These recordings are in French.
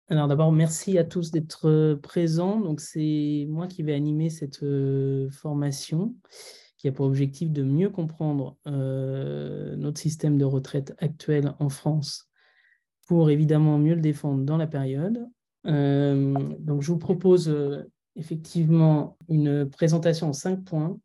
Alors d'abord, merci à tous d'être présents. Donc c'est moi qui vais animer cette formation qui a pour objectif de mieux comprendre notre système de retraite actuel en France pour évidemment mieux le défendre dans la période. Donc je vous propose effectivement une présentation en 5 points.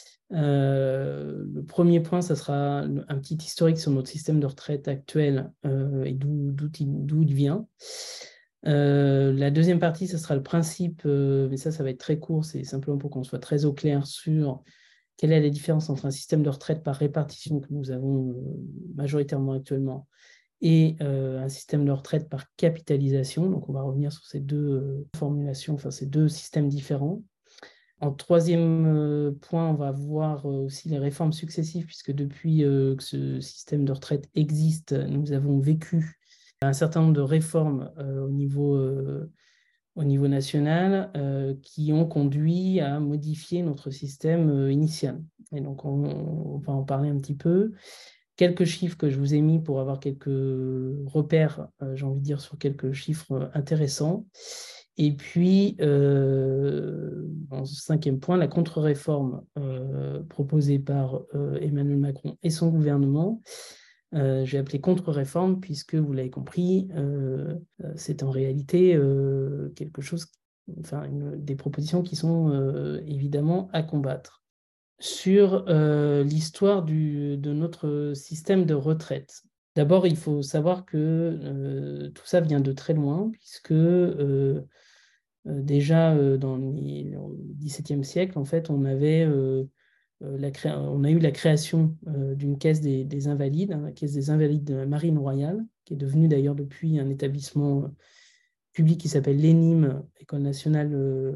Le premier point, ça sera un petit historique sur notre système de retraite actuel et d'où il vient. La deuxième partie, ce sera le principe, mais ça va être très court, c'est simplement pour qu'on soit très au clair sur quelle est la différence entre un système de retraite par répartition que nous avons majoritairement actuellement et un système de retraite par capitalisation. Donc, on va revenir sur ces deux formulations, enfin ces deux systèmes différents. En troisième point, on va voir aussi les réformes successives, puisque depuis que ce système de retraite existe, nous avons vécu un certain nombre de réformes au niveau national qui ont conduit à modifier notre système initial. Et donc, on va en parler un petit peu. Quelques chiffres que je vous ai mis pour avoir quelques repères, j'ai envie de dire, sur quelques chiffres intéressants. Et puis, en cinquième point, la contre-réforme proposée par Emmanuel Macron et son gouvernement. J'ai appelé contre-réforme puisque, vous l'avez compris, c'est en réalité quelque chose, enfin, des propositions qui sont évidemment à combattre. Sur l'histoire de notre système de retraite. D'abord, il faut savoir que tout ça vient de très loin, puisque déjà dans le XVIIe siècle, en fait, on a eu la création d'une caisse des Invalides, hein, la caisse des Invalides de la Marine royale, qui est devenue d'ailleurs depuis un établissement public qui s'appelle l'ENIM, École nationale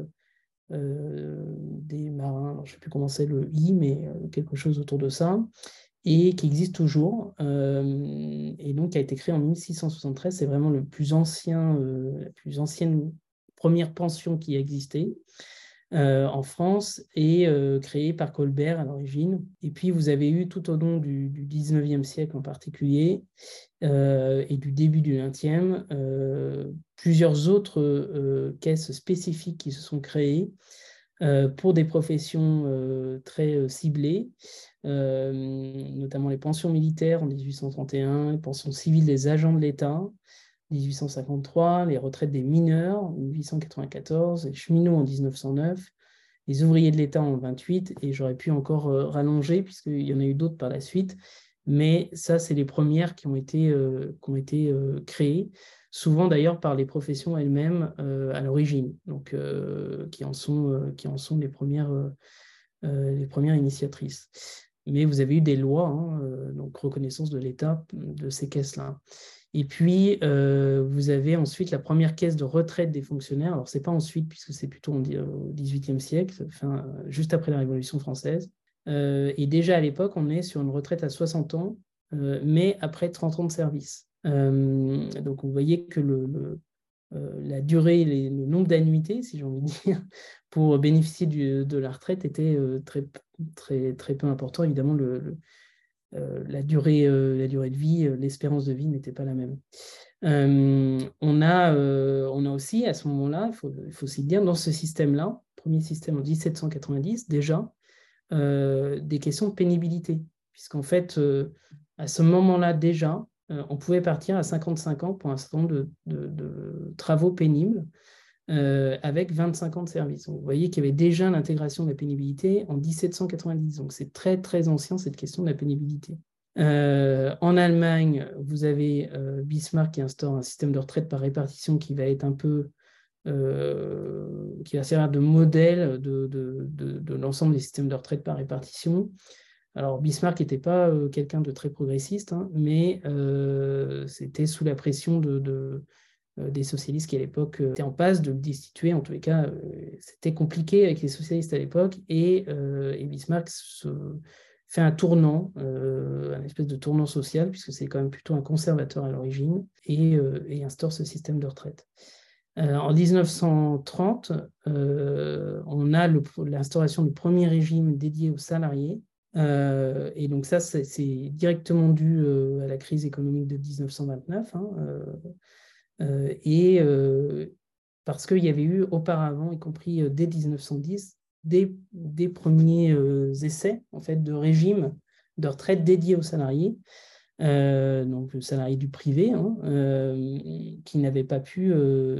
des marins, alors, je ne sais plus comment c'est le I, mais quelque chose autour de ça, et qui existe toujours, et donc qui a été créé en 1673. C'est vraiment le plus ancien, la plus ancienne première pension qui a existé en France, et créée par Colbert à l'origine. Et puis vous avez eu tout au long du 19e siècle en particulier, et du début du 20e, plusieurs autres caisses spécifiques qui se sont créées pour des professions très ciblées, notamment les pensions militaires en 1831, les pensions civiles des agents de l'État, 1853, les retraites des mineurs en 1894, les cheminots en 1909, les ouvriers de l'État en 28, et j'aurais pu encore rallonger, puisqu'il y en a eu d'autres par la suite, mais ça, c'est les premières qui ont été créées, souvent d'ailleurs par les professions elles-mêmes à l'origine, donc qui en sont les premières initiatrices. Mais vous avez eu des lois, hein, donc reconnaissance de l'État de ces caisses-là. Et puis, vous avez ensuite la première caisse de retraite des fonctionnaires. Alors, ce n'est pas ensuite, puisque c'est plutôt au XVIIIe siècle, enfin, juste après la Révolution française. Et déjà à l'époque, on est sur une retraite à 60 ans, mais après 30 ans de service. Donc, vous voyez que la durée, le nombre d'annuités, si j'ai envie de dire, pour bénéficier de la retraite était très, très, très peu important. Évidemment, la durée de vie, l'espérance de vie n'était pas la même. On a aussi, à ce moment-là, il faut aussi dire, dans ce système-là, premier système en 1790, déjà, des questions de pénibilité, puisqu'en fait, à ce moment-là déjà, on pouvait partir à 55 ans pour un certain nombre de travaux pénibles avec 25 ans de service. Donc, vous voyez qu'il y avait déjà l'intégration de la pénibilité en 1790. Donc, c'est très, très ancien, cette question de la pénibilité. En Allemagne, vous avez Bismarck qui instaure un système de retraite par répartition qui va être un peu qui va servir de modèle de l'ensemble des systèmes de retraite par répartition. Alors, Bismarck n'était pas quelqu'un de très progressiste, hein, mais c'était sous la pression des socialistes qui, à l'époque, étaient en passe de le destituer. En tous les cas, c'était compliqué avec les socialistes à l'époque, et Bismarck fait un tournant, un espèce de tournant social, puisque c'est quand même plutôt un conservateur à l'origine, et instaure ce système de retraite. En 1930, on a l'instauration du premier régime dédié aux salariés. Et donc ça, c'est directement dû à la crise économique de 1929. Hein, et parce qu'il y avait eu auparavant, y compris dès 1910, des premiers essais en fait, de régime de retraite dédié aux salariés, donc salariés du privé, hein, qui n'avaient pas pu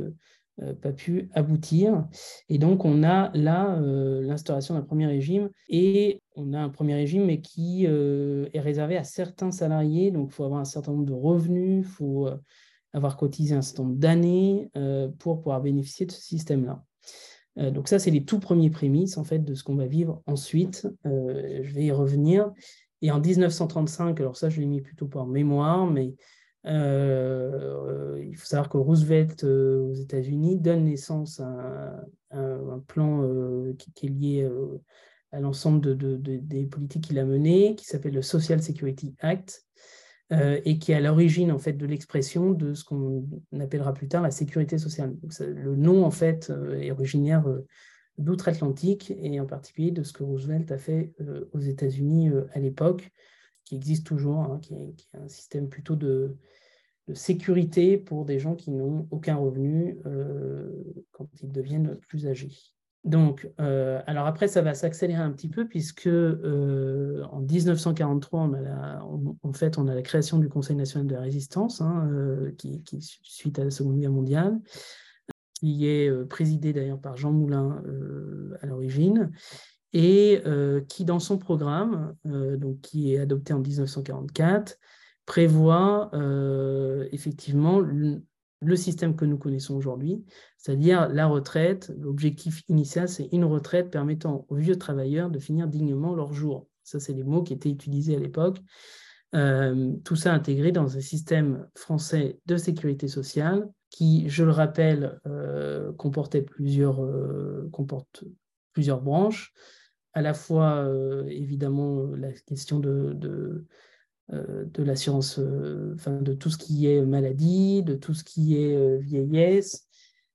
aboutir. Et donc, on a là l'instauration d'un premier régime. Et on a un premier régime, mais qui est réservé à certains salariés. Donc, il faut avoir un certain nombre de revenus, il faut avoir cotisé un certain nombre d'années pour pouvoir bénéficier de ce système-là. Donc ça, c'est les tout premiers prémices en fait, de ce qu'on va vivre ensuite. Je vais y revenir. Et en 1935, alors ça, je l'ai mis plutôt par mémoire, mais il faut savoir que Roosevelt aux États-Unis donne naissance à un plan qui est lié à l'ensemble des politiques qu'il a menées, qui s'appelle le Social Security Act, et qui est à l'origine en fait de l'expression de ce qu'on appellera plus tard la sécurité sociale. Donc, le nom en fait est originaire d'outre-Atlantique et en particulier de ce que Roosevelt a fait aux États-Unis à l'époque, qui existe toujours, hein, qui est un système plutôt de sécurité pour des gens qui n'ont aucun revenu quand ils deviennent plus âgés. Donc, alors après, ça va s'accélérer un petit peu puisque en 1943, on a la création du Conseil national de la résistance, hein, qui suite à la Seconde Guerre mondiale, qui est présidé d'ailleurs par Jean Moulin à l'origine, et qui, dans son programme, donc, qui est adopté en 1944, prévoit effectivement le système que nous connaissons aujourd'hui, c'est-à-dire la retraite. L'objectif initial, c'est une retraite permettant aux vieux travailleurs de finir dignement leur jour. Ça, c'est les mots qui étaient utilisés à l'époque. Tout ça intégré dans un système français de sécurité sociale qui, je le rappelle, comporte plusieurs branches, à la fois évidemment la question de l'assurance, de tout ce qui est maladie, de tout ce qui est vieillesse,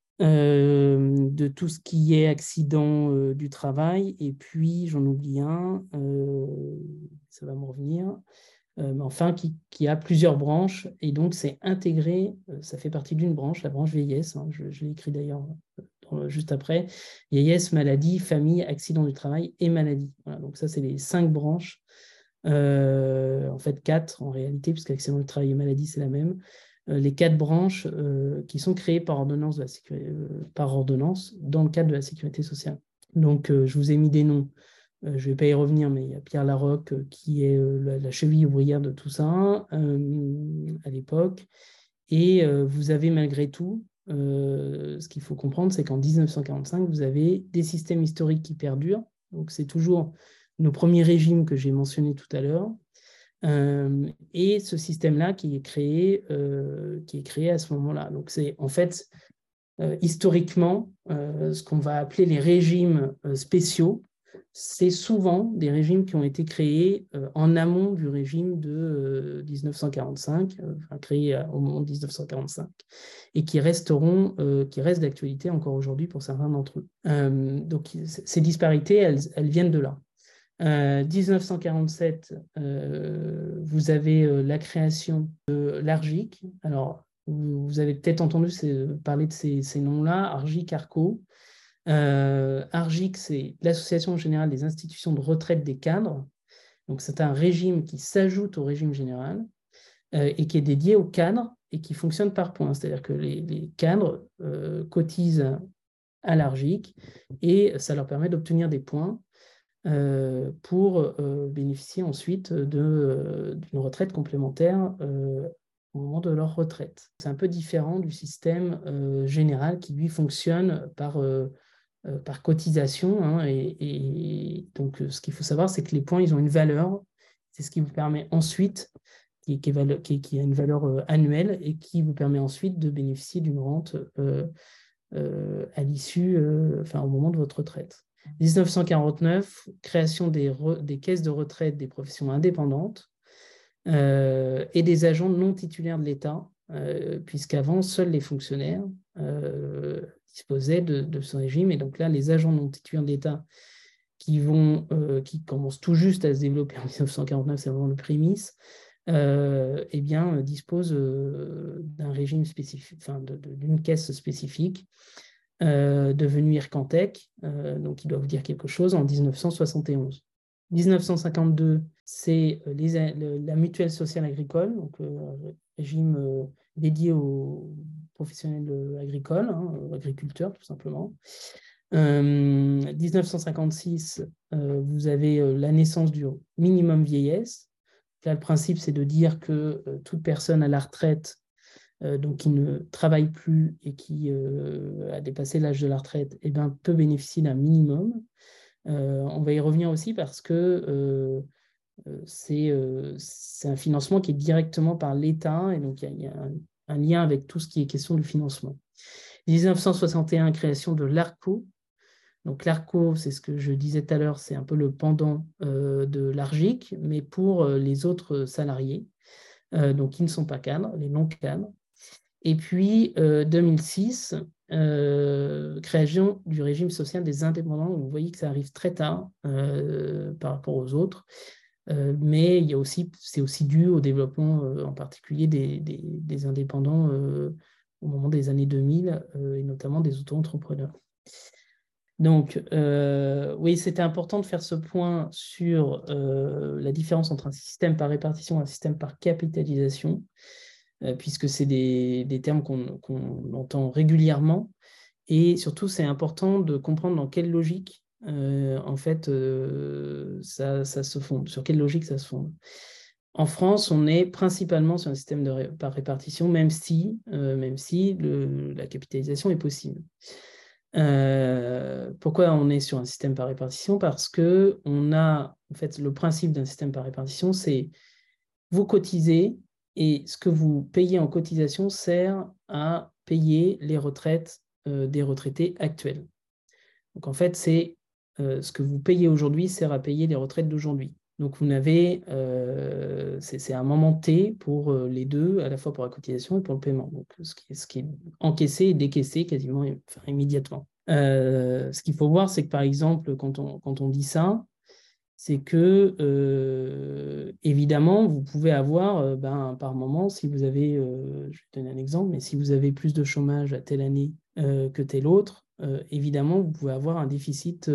de tout ce qui est accident du travail, et puis j'en oublie un, ça va me revenir, mais enfin qui a plusieurs branches, et donc c'est intégré, ça fait partie d'une branche, la branche vieillesse, hein, je l'ai écrit d'ailleurs juste après, vieillesse, maladie, famille, accident du travail et maladie. Voilà, donc ça, c'est les 5 branches. En fait 4 en réalité, puisque accident du travail et maladie, c'est la même. Les 4 branches qui sont créées par ordonnance, dans le cadre de la sécurité sociale. Donc, je vous ai mis des noms. Je ne vais pas y revenir, mais il y a Pierre Laroque qui est la cheville ouvrière de tout ça à l'époque. Et vous avez malgré tout, ce qu'il faut comprendre, c'est qu'en 1945, vous avez des systèmes historiques qui perdurent. Donc, c'est toujours nos premiers régimes que j'ai mentionnés tout à l'heure. Et ce système-là qui est créé à ce moment-là. Donc, c'est en fait, historiquement, ce qu'on va appeler les régimes spéciaux. C'est souvent des régimes qui ont été créés en amont du régime de 1945, créés au moment de 1945, et qui restent d'actualité encore aujourd'hui pour certains d'entre eux. Donc, ces disparités, elles viennent de là. 1947, vous avez la création de l'ARGIC. Alors, vous avez peut-être entendu parler de ces noms-là, ARGIC, ARCO. ARGIC, c'est l'Association générale des institutions de retraite des cadres. Donc, c'est un régime qui s'ajoute au régime général et qui est dédié aux cadres et qui fonctionne par points. C'est-à-dire que les cadres cotisent à l'ARGIC et ça leur permet d'obtenir des points pour bénéficier ensuite d'une retraite complémentaire au moment de leur retraite. C'est un peu différent du système général qui, lui, fonctionne par cotisation, hein, et donc ce qu'il faut savoir, c'est que les points, ils ont une valeur. C'est ce qui vous permet ensuite, qui a une valeur annuelle et qui vous permet ensuite de bénéficier d'une rente à l'issue, au moment de votre retraite. 1949, création des caisses de retraite des professions indépendantes et des agents non titulaires de l'État, puisqu'avant, seuls les fonctionnaires disposaient de ce régime. Et donc là, les agents non titulaires de l'État qui commencent tout juste à se développer en 1949, c'est vraiment le prémisse, eh bien, dispose d'un régime spécifique, enfin d'une caisse spécifique devenue Ircantec, donc qui doit vous dire quelque chose, en 1971. 1952, c'est la mutuelle sociale agricole, donc régime dédié aux professionnels agricoles, agriculteurs tout simplement. 1956, vous avez la naissance du minimum vieillesse. Là, le principe, c'est de dire que toute personne à la retraite, donc qui ne travaille plus et qui a dépassé l'âge de la retraite, eh ben, peut bénéficier d'un minimum. On va y revenir aussi parce que c'est un financement qui est directement par l'État et donc il y a un lien avec tout ce qui est question du financement. 1961, création de l'ARCO. Donc l'ARCO, c'est ce que je disais tout à l'heure, c'est un peu le pendant de l'ARGIC, mais pour les autres salariés, donc qui ne sont pas cadres, les non-cadres. Et puis 2006, création du régime social des indépendants. Vous voyez que ça arrive très tard par rapport aux autres. Mais c'est aussi dû au développement en particulier des indépendants au moment des années 2000 et notamment des auto-entrepreneurs. Donc, oui, c'était important de faire ce point sur la différence entre un système par répartition et un système par capitalisation, puisque c'est des termes qu'on entend régulièrement. Et surtout, c'est important de comprendre dans quelle logique, en fait, ça se fonde, sur quelle logique ça se fonde. En France, on est principalement sur un système par répartition, même si la capitalisation est possible. Pourquoi on est sur un système par répartition? Parce que en fait, le principe d'un système par répartition, c'est vous cotisez et ce que vous payez en cotisation sert à payer les retraites des retraités actuels. Donc en fait, c'est ce que vous payez aujourd'hui sert à payer les retraites d'aujourd'hui. Donc vous n'avez, c'est un moment T pour les deux, à la fois pour la cotisation et pour le paiement. Donc ce qui est encaissé et décaissé quasiment immédiatement. Ce qu'il faut voir, c'est que par exemple, quand on dit ça, c'est que évidemment, vous pouvez avoir par moment, si vous avez, je vais donner un exemple, mais si vous avez plus de chômage à telle année que telle autre, évidemment, vous pouvez avoir un déficit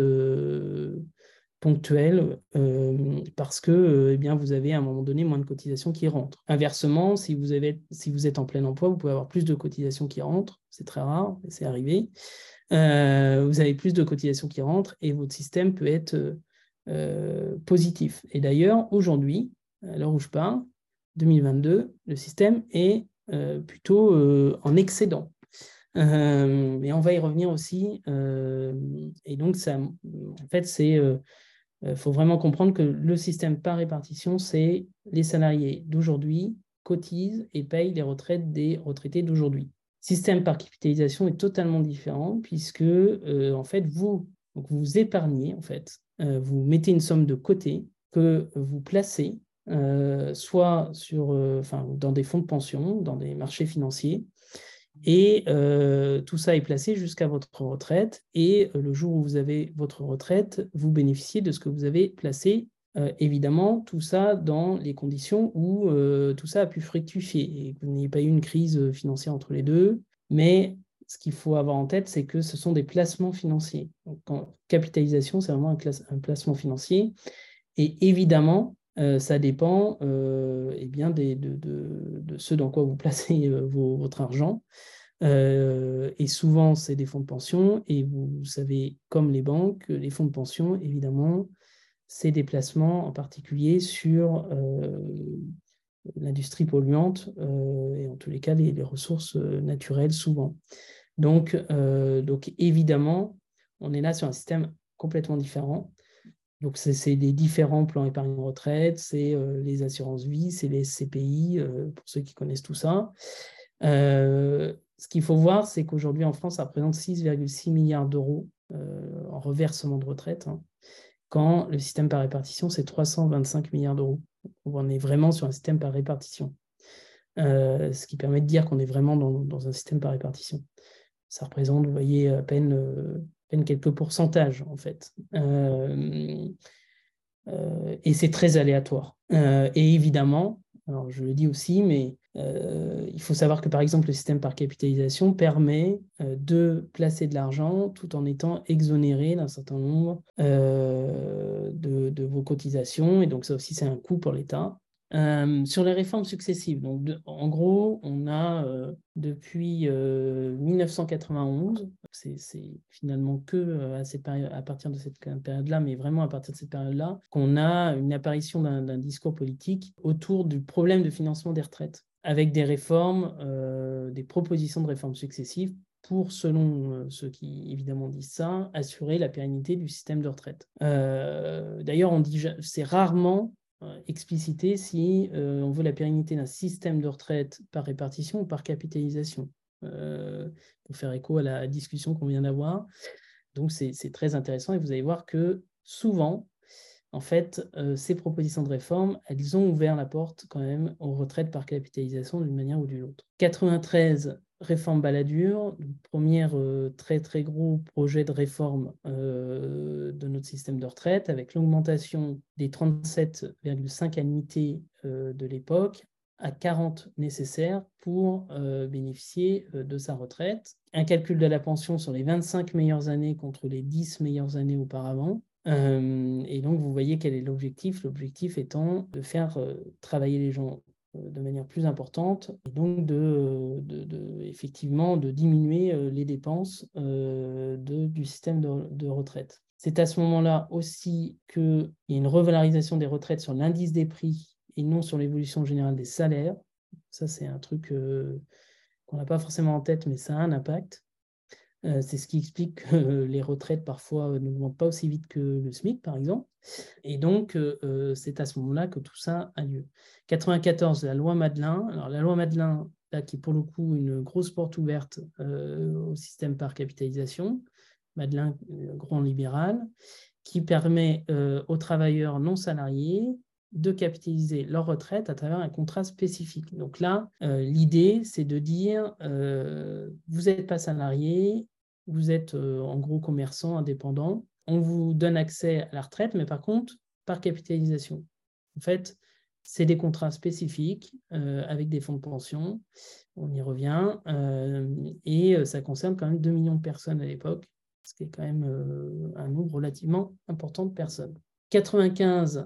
ponctuel parce que eh bien, vous avez à un moment donné moins de cotisations qui rentrent. Inversement, si vous êtes en plein emploi, vous pouvez avoir plus de cotisations qui rentrent, c'est très rare, mais c'est arrivé. Vous avez plus de cotisations qui rentrent et votre système peut être positif. Et d'ailleurs, aujourd'hui, à l'heure où je parle, 2022, le système est plutôt en excédent. Mais on va y revenir aussi. Et donc, ça, en fait, faut vraiment comprendre que le système par répartition, c'est les salariés d'aujourd'hui cotisent et payent les retraites des retraités d'aujourd'hui. Système par capitalisation est totalement différent puisque, en fait, vous épargnez, en fait, vous mettez une somme de côté que vous placez soit dans des fonds de pension, dans des marchés financiers, et tout ça est placé jusqu'à votre retraite. Et le jour où vous avez votre retraite, vous bénéficiez de ce que vous avez placé. Évidemment, tout ça dans les conditions où tout ça a pu fructifier et que vous n'ayez pas eu une crise financière entre les deux. Mais ce qu'il faut avoir en tête, c'est que ce sont des placements financiers. Donc, capitalisation, c'est vraiment un placement financier. Et évidemment, ça dépend eh bien de ce dans quoi vous placez votre argent. Et souvent, c'est des fonds de pension. Et vous savez, comme les banques, les fonds de pension, évidemment, c'est des placements en particulier sur l'industrie polluante et en tous les cas, les ressources naturelles, souvent. Donc, évidemment, on est là sur un système complètement différent. Donc, c'est des différents plans épargne-retraite, c'est les assurances vie, c'est les SCPI, pour ceux qui connaissent tout ça. Ce qu'il faut voir, c'est qu'aujourd'hui, en France, ça représente 6,6 milliards d'euros en reversement de retraite, quand le système par répartition, c'est 325 milliards d'euros. On est vraiment sur un système par répartition. Ce qui permet de dire qu'on est vraiment dans un système par répartition. Ça représente, vous voyez, à peine quelques pourcentages, en fait. Et c'est très aléatoire. Et évidemment, Alors, je le dis aussi, mais il faut savoir que, par exemple, le système par capitalisation permet de placer de l'argent tout en étant exonéré d'un certain nombre de vos cotisations. Et donc, ça aussi, c'est un coût pour l'État. Sur les réformes successives, donc en gros, on a depuis 1991, c'est finalement que à partir de cette période-là, mais vraiment à partir de cette période-là, qu'on a une apparition d'un discours politique autour du problème de financement des retraites, avec des réformes, des propositions de réformes successives pour, selon ceux qui évidemment disent ça, assurer la pérennité du système de retraite. D'ailleurs, on dit, c'est rarement expliciter si on veut la pérennité d'un système de retraite par répartition ou par capitalisation, pour faire écho à la discussion qu'on vient d'avoir. Donc, c'est très intéressant et vous allez voir que souvent, en fait, ces propositions de réforme, elles ont ouvert la porte quand même aux retraites par capitalisation d'une manière ou d'une autre. 93, réforme Balladur, le premier très très gros projet de réforme de notre système de retraite, avec l'augmentation des 37,5 annuités de l'époque à 40 nécessaires pour bénéficier de sa retraite. Un calcul de la pension sur les 25 meilleures années contre les 10 meilleures années auparavant. Et donc, vous voyez quel est l'objectif. L'objectif étant de faire travailler les gens de manière plus importante et donc effectivement de diminuer les dépenses du système de retraite. C'est à ce moment-là aussi qu'il y a une revalorisation des retraites sur l'indice des prix et non sur l'évolution générale des salaires. Ça, c'est un truc qu'on n'a pas forcément en tête, mais ça a un impact. C'est ce qui explique que les retraites parfois n'augmentent pas aussi vite que le SMIC, par exemple. Et donc, c'est à ce moment-là que tout ça a lieu. 94, la loi Madelin. Alors, la loi Madelin, là, qui est pour le coup une grosse porte ouverte au système par capitalisation. Madelin, grand libéral, qui permet aux travailleurs non salariés de capitaliser leur retraite à travers un contrat spécifique. Donc là, l'idée, c'est de dire, vous n'êtes pas salarié, vous êtes en gros commerçant, indépendant, on vous donne accès à la retraite, mais par contre, par capitalisation. En fait, c'est des contrats spécifiques avec des fonds de pension, on y revient, et ça concerne quand même 2 millions de personnes à l'époque, ce qui est quand même un nombre relativement important de personnes. 95,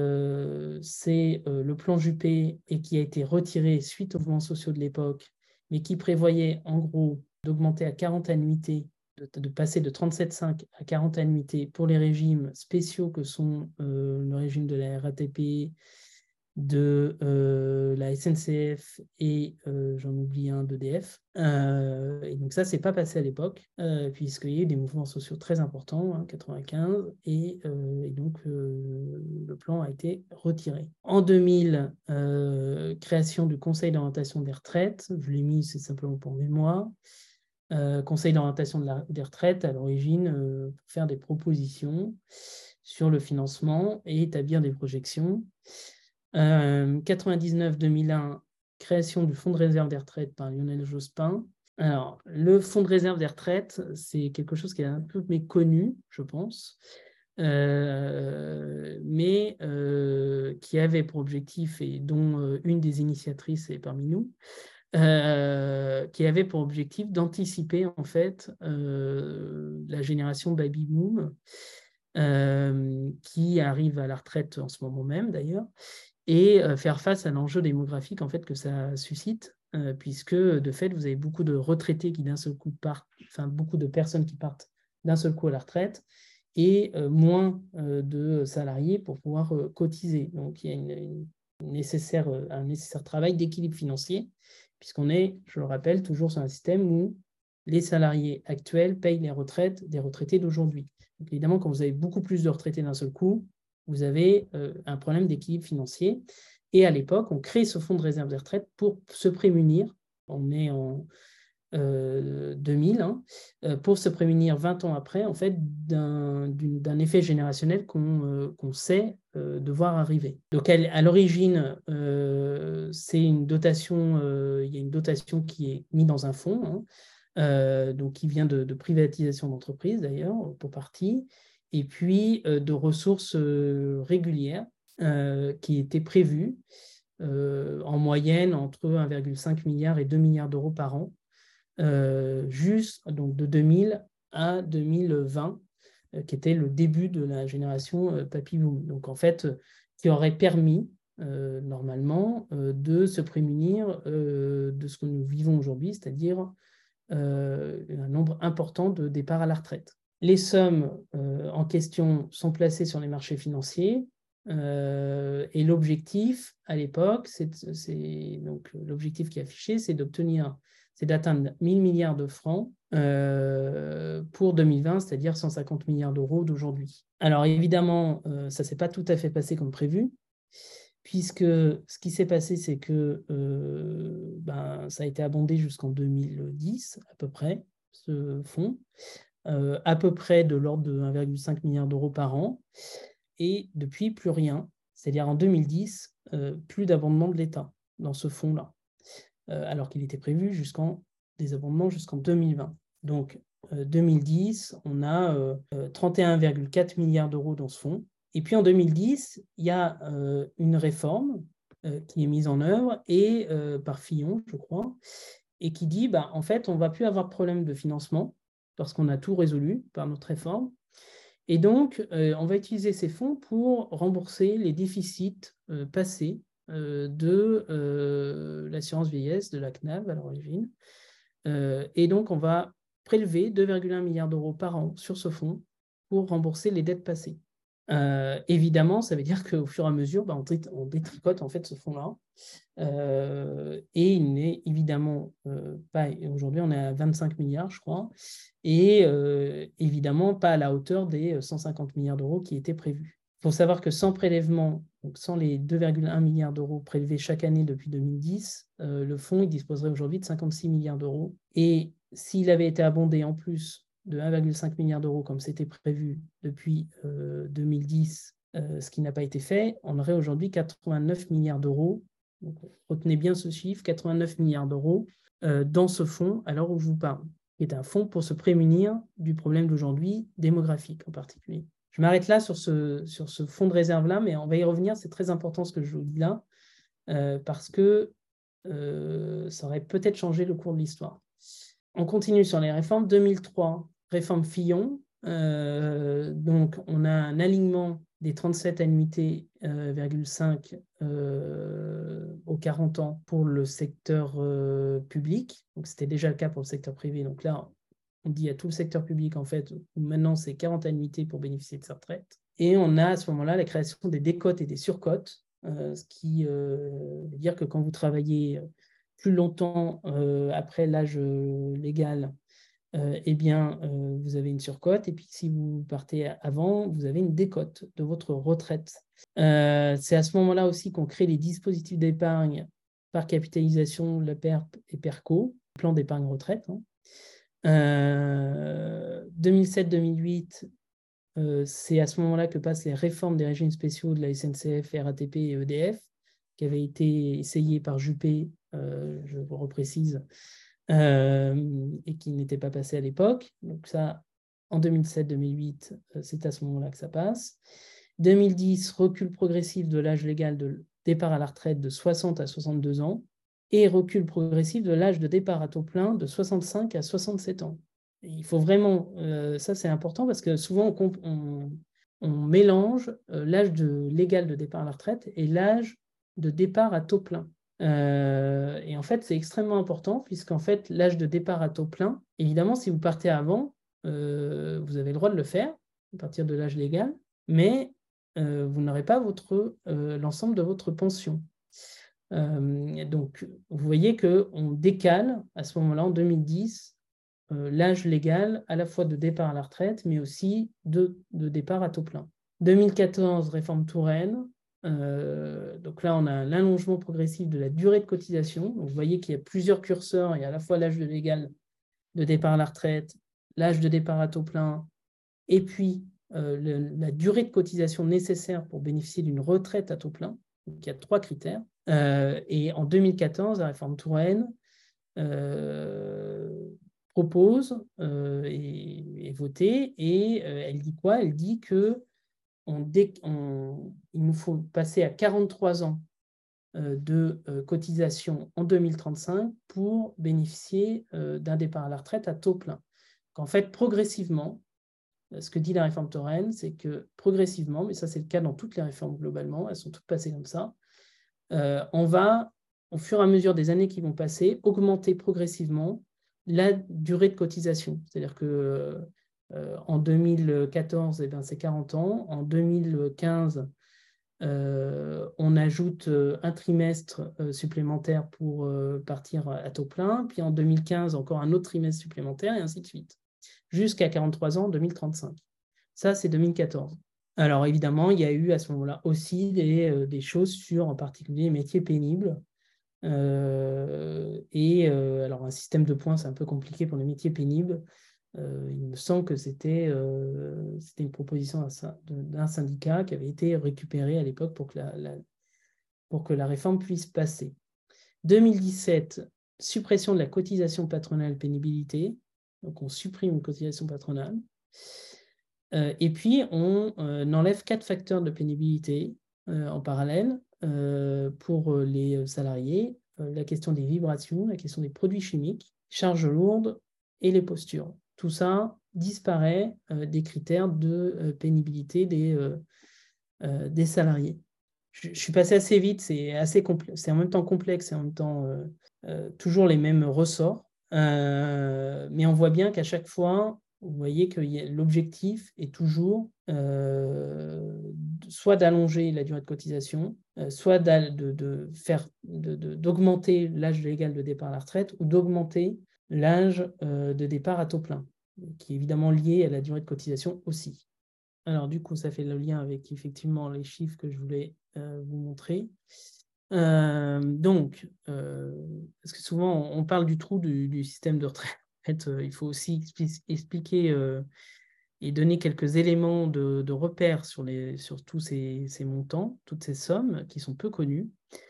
c'est le plan Juppé et qui a été retiré suite aux mouvements sociaux de l'époque, mais qui prévoyait en gros d'augmenter à 40 annuités, de passer de 37,5 à 40 annuités pour les régimes spéciaux que sont le régime de la RATP, de la SNCF et j'en oublie un d'EDF. Et donc ça, c'est pas passé à l'époque, puisqu'il y a eu des mouvements sociaux très importants, en 95, et donc le plan a été retiré. En 2000, création du Conseil d'orientation des retraites, je l'ai mis, c'est simplement pour mémoire. Conseil d'orientation des retraites à l'origine pour faire des propositions sur le financement et établir des projections. 99-2001, création du Fonds de réserve des retraites par Lionel Jospin. Alors, le Fonds de réserve des retraites, c'est quelque chose qui est un peu méconnu, je pense, mais qui avait pour objectif, et dont une des initiatrices est parmi nous, qui avait pour objectif d'anticiper en fait la génération baby boom qui arrive à la retraite en ce moment même d'ailleurs, et faire face à l'enjeu démographique en fait que ça suscite, puisque de fait vous avez beaucoup de retraités qui d'un seul coup partent, enfin beaucoup de personnes qui partent d'un seul coup à la retraite et moins de salariés pour pouvoir cotiser. Donc il y a un nécessaire travail d'équilibre financier, puisqu'on est, je le rappelle, toujours sur un système où les salariés actuels payent les retraites des retraités d'aujourd'hui. Donc évidemment, quand vous avez beaucoup plus de retraités d'un seul coup, vous avez un problème d'équilibre financier. Et à l'époque, on crée ce fonds de réserve des retraites pour se prémunir. On est en 2000, pour se prémunir 20 ans après, en fait, d'un effet générationnel qu'on sait devoir arriver. Donc, à l'origine, c'est une dotation, il y a une dotation qui est mise dans un fonds, donc qui vient de privatisation d'entreprises d'ailleurs, pour partie, et puis de ressources régulières qui étaient prévues en moyenne entre 1,5 milliard et 2 milliards d'euros par an, juste donc de 2000 à 2020, qui était le début de la génération Papy-Boom. Donc en fait, qui aurait permis normalement de se prémunir de ce que nous vivons aujourd'hui, c'est-à-dire un nombre important de départs à la retraite. Les sommes en question sont placées sur les marchés financiers et l'objectif à l'époque, donc l'objectif qui est affiché, c'est d'atteindre 1000 milliards de francs pour 2020, c'est-à-dire 150 milliards d'euros d'aujourd'hui. Alors évidemment, ça ne s'est pas tout à fait passé comme prévu, puisque ce qui s'est passé, c'est que ça a été abondé jusqu'en 2010 à peu près, ce fonds, à peu près de l'ordre de 1,5 milliard d'euros par an, et depuis, plus rien. C'est-à-dire en 2010, plus d'abondement de l'État dans ce fonds-là, alors qu'il était prévu des abondements jusqu'en 2020. Donc, 2010, on a 31,4 milliards d'euros dans ce fonds. Et puis en 2010, il y a une réforme qui est mise en œuvre et par Fillon, je crois, et qui dit, en fait, on ne va plus avoir de problème de financement parce qu'on a tout résolu par notre réforme. Et donc, on va utiliser ces fonds pour rembourser les déficits passés de l'assurance vieillesse, de la CNAV à l'origine. Et donc, on va prélever 2,1 milliards d'euros par an sur ce fonds pour rembourser les dettes passées. Évidemment, ça veut dire qu'au fur et à mesure, on détricote en fait ce fonds-là. Et il n'est évidemment pas... Aujourd'hui, on est à 25 milliards, je crois, et évidemment pas à la hauteur des 150 milliards d'euros qui étaient prévus. Il faut savoir que sans prélèvement, donc sans les 2,1 milliards d'euros prélevés chaque année depuis 2010, le fonds il disposerait aujourd'hui de 56 milliards d'euros. Et s'il avait été abondé en plus de 1,5 milliard d'euros comme c'était prévu depuis 2010, ce qui n'a pas été fait, on aurait aujourd'hui 89 milliards d'euros. Donc, retenez bien ce chiffre, 89 milliards d'euros dans ce fonds à l'heure où je vous parle, qui est un fonds pour se prémunir du problème d'aujourd'hui, démographique en particulier. Je m'arrête là sur ce fonds de réserve-là, mais on va y revenir, c'est très important ce que je vous dis là, parce que ça aurait peut-être changé le cours de l'histoire. On continue sur les réformes. 2003, réforme Fillon. Donc, on a un alignement des 37 annuités,5 aux 40 ans pour le secteur public. Donc, c'était déjà le cas pour le secteur privé. Donc là, on dit à tout le secteur public, en fait, maintenant, c'est 40 annuités pour bénéficier de sa retraite. Et on a à ce moment-là la création des décotes et des surcotes, ce qui veut dire que quand vous travaillez plus longtemps après l'âge légal, vous avez une surcote. Et puis, si vous partez avant, vous avez une décote de votre retraite. C'est à ce moment-là aussi qu'on crée les dispositifs d'épargne par capitalisation, la PERP et PERCO, plan d'épargne retraite. 2007-2008, c'est à ce moment-là que passent les réformes des régimes spéciaux de la SNCF, RATP et EDF, qui avaient été essayées par Juppé, je vous reprécise, et qui n'étaient pas passées à l'époque. Donc ça, en 2007-2008, c'est à ce moment-là que ça passe. 2010, recul progressif de l'âge légal de départ à la retraite de 60 à 62 ans et recul progressif de l'âge de départ à taux plein de 65 à 67 ans. Et il faut vraiment, ça c'est important parce que souvent on mélange l'âge légal de départ à la retraite et l'âge de départ à taux plein. Et en fait, c'est extrêmement important puisqu'en fait, l'âge de départ à taux plein, évidemment, si vous partez avant, vous avez le droit de le faire à partir de l'âge légal, mais vous n'aurez pas l'ensemble de votre pension. Donc, vous voyez qu'on décale à ce moment-là, en 2010, l'âge légal à la fois de départ à la retraite, mais aussi de départ à taux plein. 2014, réforme Touraine. Donc là, on a l'allongement progressif de la durée de cotisation. Donc, vous voyez qu'il y a plusieurs curseurs. Il y a à la fois l'âge légal de départ à la retraite, l'âge de départ à taux plein, et puis la durée de cotisation nécessaire pour bénéficier d'une retraite à taux plein. Donc, il y a 3 critères. Et en 2014, la réforme Touraine propose et votée, et elle dit quoi? Elle dit que il nous faut passer à 43 ans de cotisation en 2035 pour bénéficier d'un départ à la retraite à taux plein. En fait, progressivement, ce que dit la réforme Touraine, c'est que progressivement, mais ça c'est le cas dans toutes les réformes globalement, elles sont toutes passées comme ça, on va, au fur et à mesure des années qui vont passer, augmenter progressivement la durée de cotisation. C'est-à-dire que en 2014, c'est 40 ans. En 2015, on ajoute un trimestre supplémentaire pour partir à taux plein. Puis en 2015, encore un autre trimestre supplémentaire, et ainsi de suite. Jusqu'à 43 ans en 2035. Ça, c'est 2014. Alors évidemment, il y a eu à ce moment-là aussi des choses sur, en particulier, les métiers pénibles. Alors un système de points, c'est un peu compliqué pour les métiers pénibles. Il me semble que c'était une proposition d'un syndicat qui avait été récupérée à l'époque pour que la réforme puisse passer. 2017, suppression de la cotisation patronale pénibilité. Donc on supprime une cotisation patronale. Et puis on enlève 4 facteurs de pénibilité en parallèle pour les salariés. La question des vibrations, la question des produits chimiques, charges lourdes et les postures. Tout ça disparaît des critères de pénibilité des salariés. Je suis passé assez vite, c'est en même temps complexe et en même temps toujours les mêmes ressorts. Mais on voit bien qu'à chaque fois, vous voyez que l'objectif est toujours soit d'allonger la durée de cotisation, soit d'augmenter l'âge légal de départ à la retraite ou d'augmenter l'âge de départ à taux plein, qui est évidemment lié à la durée de cotisation aussi. Alors du coup, ça fait le lien avec effectivement les chiffres que je voulais vous montrer. Parce que souvent on parle du trou du système de retraite. En fait, il faut aussi expliquer et donner quelques éléments de repère sur tous ces montants, toutes ces sommes qui sont peu connues.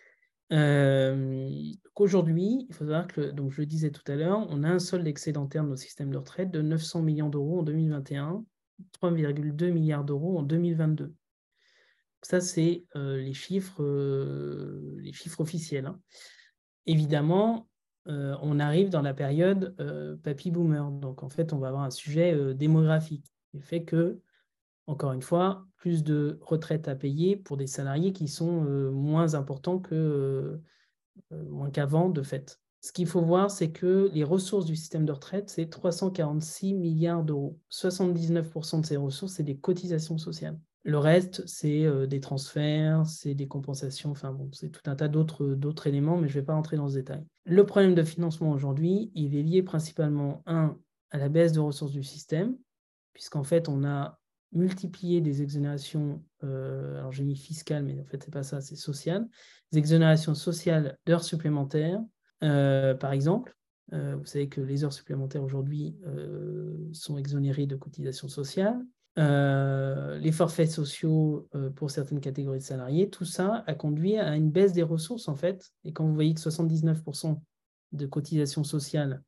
Aujourd'hui, il faut savoir que, donc je le disais tout à l'heure, on a un solde excédentaire de nos systèmes de retraite de 900 millions d'euros en 2021, 3,2 milliards d'euros en 2022. Ça, c'est les chiffres officiels. Hein. Évidemment, on arrive dans la période papy boomer. Donc, en fait, on va avoir un sujet démographique. Le fait que, encore une fois, plus de retraites à payer pour des salariés qui sont moins importants moins qu'avant, de fait. Ce qu'il faut voir, c'est que les ressources du système de retraite, c'est 346 milliards d'euros. 79% de ces ressources, c'est des cotisations sociales. Le reste, c'est des transferts, c'est des compensations, enfin bon, c'est tout un tas d'autres éléments, mais je ne vais pas rentrer dans ce détail. Le problème de financement aujourd'hui, il est lié principalement, à la baisse de ressources du système, puisqu'en fait, on a multiplié des exonérations, alors j'ai mis fiscales, mais en fait, ce n'est pas ça, c'est social, des exonérations sociales d'heures supplémentaires, par exemple. Vous savez que les heures supplémentaires aujourd'hui sont exonérées de cotisations sociales. Les forfaits sociaux pour certaines catégories de salariés, tout ça a conduit à une baisse des ressources en fait. Et quand vous voyez que 79% de cotisations sociales,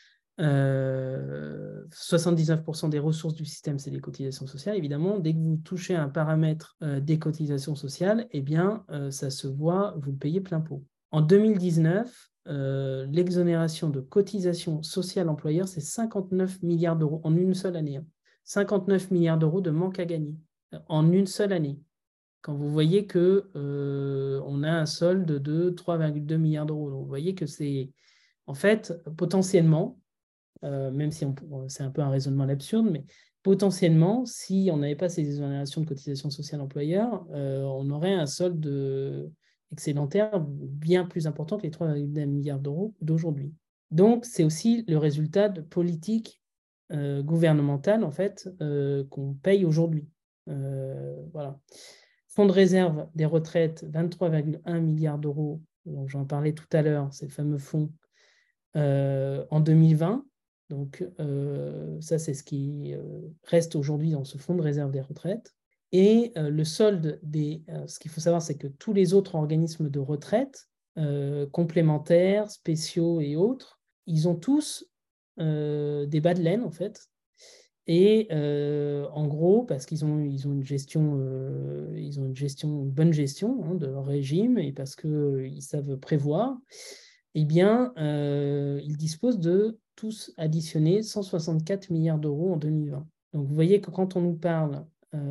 79% des ressources du système, c'est les cotisations sociales, évidemment, dès que vous touchez un paramètre des cotisations sociales, eh bien, ça se voit, vous le payez plein pot. En 2019, l'exonération de cotisations sociales employeurs, c'est 59 milliards d'euros en une seule année. 59 milliards d'euros de manque à gagner en une seule année. Quand vous voyez qu'on a un solde de 3,2 milliards d'euros. Donc, vous voyez que c'est, en fait, potentiellement, même si c'est un peu un raisonnement absurde, mais potentiellement, si on n'avait pas ces exonérations de cotisations sociales employeurs, on aurait un solde excédentaire bien plus important que les 3,2 milliards d'euros d'aujourd'hui. Donc, c'est aussi le résultat de politiques gouvernementales, en fait, qu'on paye aujourd'hui. Voilà. Fonds de réserve des retraites, 23,1 milliards d'euros. Donc, j'en parlais tout à l'heure, c'est le fameux fonds en 2020. Donc, ça, c'est ce qui reste aujourd'hui dans ce fonds de réserve des retraites. Et le solde ce qu'il faut savoir, c'est que tous les autres organismes de retraite, complémentaires, spéciaux et autres, ils ont tous des bas de laine, en fait. Et en gros, parce qu'ils ont une gestion, une bonne gestion de leur régime et parce qu'ils savent prévoir, eh bien, ils disposent de tous additionner 164 milliards d'euros en 2020. Donc, vous voyez que quand on nous parle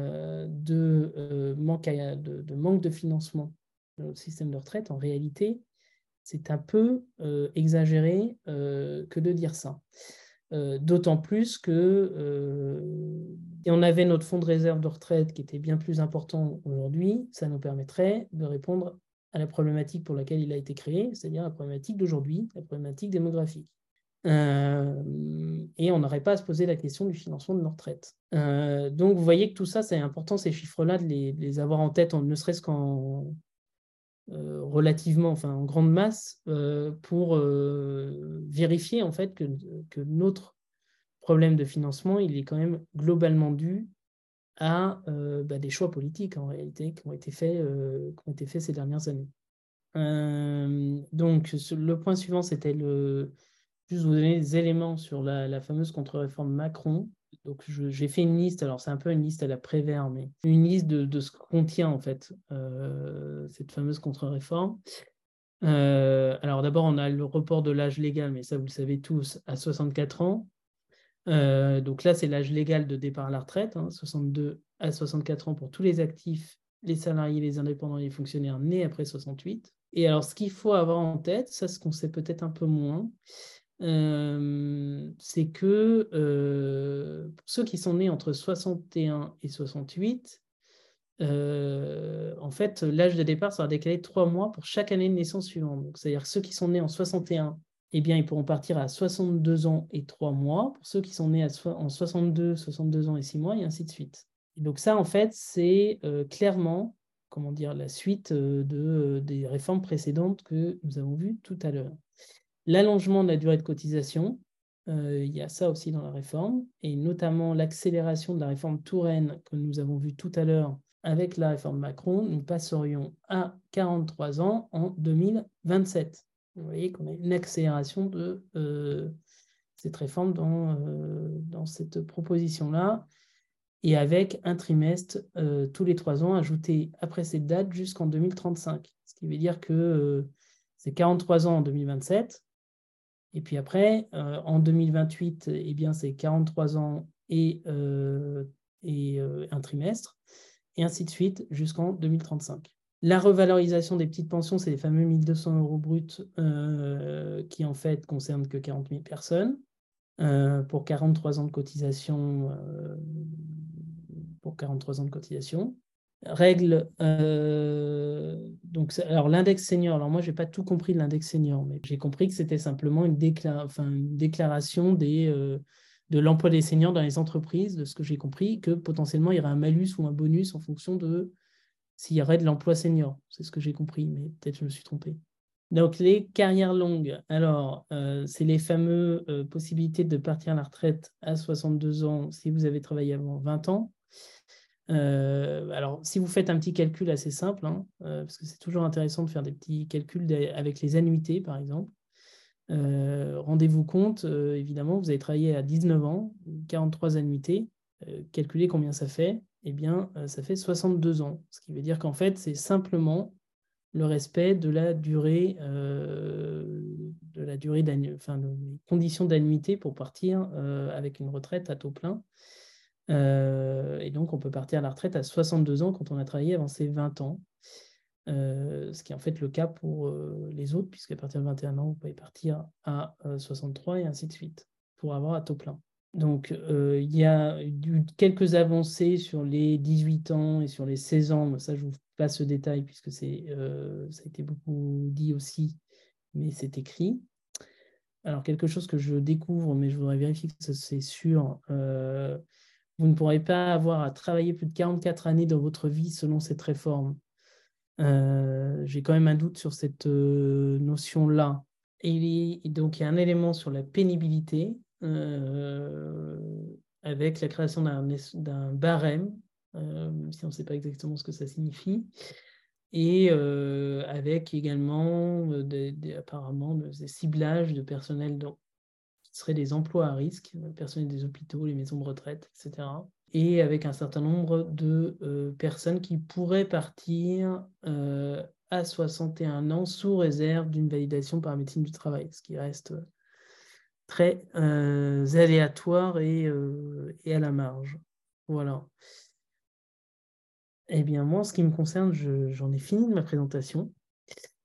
de manque de financement dans le système de retraite, en réalité, c'est un peu exagéré que de dire ça. D'autant plus que si on avait notre fonds de réserve de retraite qui était bien plus important aujourd'hui, ça nous permettrait de répondre à la problématique pour laquelle il a été créé, c'est-à-dire la problématique d'aujourd'hui, la problématique démographique. Et on n'aurait pas à se poser la question du financement de nos retraites. Donc vous voyez que tout ça, c'est important, ces chiffres-là, de les avoir en tête, ne serait-ce qu'en relativement, enfin en grande masse, pour vérifier en fait que notre problème de financement, il est quand même globalement dû à des choix politiques en réalité qui ont été faits ces dernières années. Donc le point suivant, c'était juste vous donner des éléments sur la fameuse contre-réforme Macron. Donc j'ai fait une liste, alors c'est un peu une liste à la Prévert, mais une liste de ce que contient en fait cette fameuse contre-réforme. Alors d'abord, on a le report de l'âge légal, mais ça vous le savez tous, à 64 ans. Donc là, c'est l'âge légal de départ à la retraite, 62 à 64 ans pour tous les actifs, les salariés, les indépendants et les fonctionnaires nés après 68. Et alors, ce qu'il faut avoir en tête, ça, ce qu'on sait peut-être un peu moins, c'est que pour ceux qui sont nés entre 61 et 68, en fait, l'âge de départ sera décalé de 3 mois pour chaque année de naissance suivante. Donc, c'est-à-dire ceux qui sont nés en 61, eh bien, ils pourront partir à 62 ans et 3 mois. Pour ceux qui sont nés en 62, 62 ans et 6 mois, et ainsi de suite. Et donc ça, en fait, c'est clairement, comment dire, la suite des réformes précédentes que nous avons vues tout à l'heure. L'allongement de la durée de cotisation, il y a ça aussi dans la réforme, et notamment l'accélération de la réforme Touraine que nous avons vu tout à l'heure avec la réforme Macron, nous passerions à 43 ans en 2027. Vous voyez qu'on a une accélération de cette réforme dans cette proposition-là, et avec un trimestre tous les 3 ans ajouté après cette date jusqu'en 2035. Ce qui veut dire que c'est 43 ans en 2027. Et puis après, en 2028, eh bien, c'est 43 ans et un trimestre, et ainsi de suite jusqu'en 2035. La revalorisation des petites pensions, c'est les fameux 1 200 euros bruts qui en fait concernent que 40 000 personnes pour 43 ans de cotisation. Règle, donc, alors l'index senior, alors moi, je n'ai pas tout compris de l'index senior, mais j'ai compris que c'était simplement une déclaration de l'emploi des seniors dans les entreprises, de ce que j'ai compris, que potentiellement, il y aurait un malus ou un bonus en fonction de s'il y aurait de l'emploi senior. C'est ce que j'ai compris, mais peut-être je me suis trompé. Donc, les carrières longues, alors, c'est les fameuses possibilités de partir à la retraite à 62 ans si vous avez travaillé avant 20 ans. Alors, si vous faites un petit calcul assez simple, parce que c'est toujours intéressant de faire des petits calculs avec les annuités, par exemple, rendez-vous compte, évidemment, vous avez travaillé à 19 ans, 43 annuités, calculez combien ça fait, eh bien, ça fait 62 ans. Ce qui veut dire qu'en fait, c'est simplement le respect de la durée, des conditions d'annuité pour partir avec une retraite à taux plein. Et donc, on peut partir à la retraite à 62 ans quand on a travaillé avant ses 20 ans, ce qui est en fait le cas pour les autres, puisqu'à partir de 21 ans, vous pouvez partir à 63 et ainsi de suite, pour avoir à taux plein. Donc, il y a eu quelques avancées sur les 18 ans et sur les 16 ans. Ça, je ne vous passe ce détail, puisque ça a été beaucoup dit aussi, mais c'est écrit. Alors, quelque chose que je découvre, mais je voudrais vérifier que c'est sûr. Vous ne pourrez pas avoir à travailler plus de 44 années dans votre vie selon cette réforme. J'ai quand même un doute sur cette notion-là. Et donc, il y a un élément sur la pénibilité avec la création d'un barème, même si on ne sait pas exactement ce que ça signifie, et avec également apparemment des ciblages de personnel ce seraient les emplois à risque, le personnel des hôpitaux, les maisons de retraite, etc. Et avec un certain nombre de personnes qui pourraient partir à 61 ans sous réserve d'une validation par la médecine du travail, ce qui reste très aléatoire et à la marge. Voilà. Eh bien, moi, en ce qui me concerne, j'en ai fini de ma présentation.